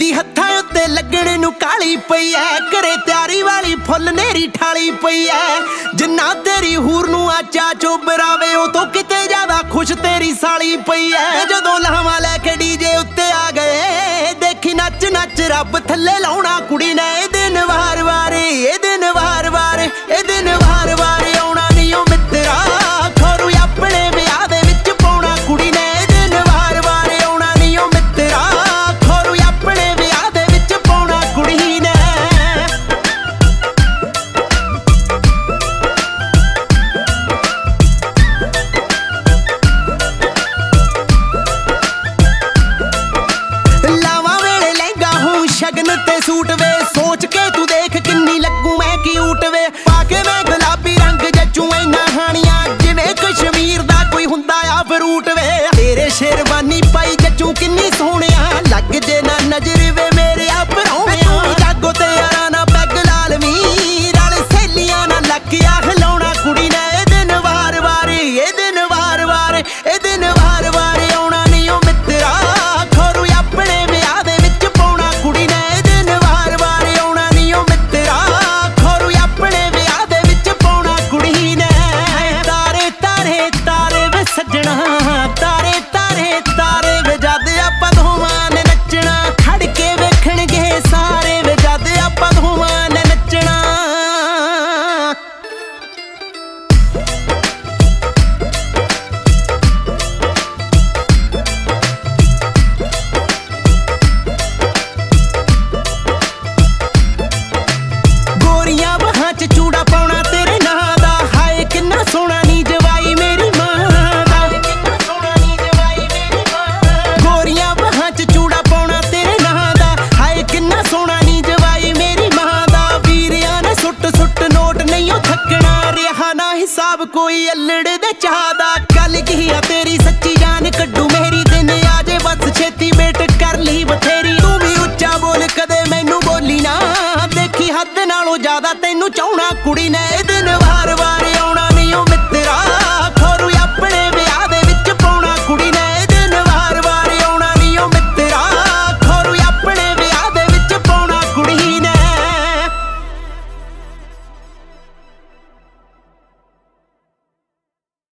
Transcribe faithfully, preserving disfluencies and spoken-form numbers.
मेहंदी हत्थां उत्ते लगणे नूं काली पई ऐ घरे त्यारी वाली फुੱਲ नेरी ठाली पई ऐ जिन्ना तेरी हूर नूं आचा चोबरावे ओ तो किते ज्यादा खुश तेरी साली पई ऐ जदों लावां लैके डीजे उत्ते आ गए देखी नच नच रब थल्ले लाउणा कुड़ी ने ए दिन वार वार ए दिन वार वार ए दिन वार वार आउणा नहीं ओ मित्रा खोरू अपने विआह दे विच पाउणा कुड़ी ने ए दिन वार वार आउणा नहीं ओ मित्रा खोरू अपने विआह दे विच पाउणा कुड़ी ने लावां वेले लहंगा हूं शगन ते सूट वे सोच के तू देख किन्नी लगू मैं क्यूट वे पाके मैं गुलाबी रंग जचू इना हानियां जिवें कश्मीर दा कोई हुंदा आ फ्रूट वे तेरे शेरवानी पाई जचू किन्नी सोहणिया लग जे ना नजर वे मेरे आ परौणिया जागो ते यारा ना पैग लाल वी नाल सहेलियां ना लकिया हिलाउणा कुड़ी ने ए दिन वार वार ए दिन वार वार ए दिन वार वार आउणा नहीं ओ मित्रा खोरू अपने विआह दे विच पाउणा कुड़ी ने ए दिन वार वार आउणा नहीं ओ मित्रा खोरू अपने विआह दे विच पाउणा कुड़ी ने तारे तारे तारे वे सज्जणा तारे तारे तारे वे जद आपां दोवां ने नच्चणा खड़ के वेखणगे सारे वे जद आपां दोवां ने नच्चणा गोरियां बाहां च चूड़ा पाउणा तेरे नां दा हाय किन्ना सोहणा नी जवाई मेरी मां दा गोरियां बाहां च चूड़ा पाउणा तेरे नां दा हाय किन्ना सोहणा नी जवाई मेरी मां दा वीरियां ने सुट सुट नोट नहीं ओ थकना रिहा ना हिसाब कोई अल्लड़ दे चाह दा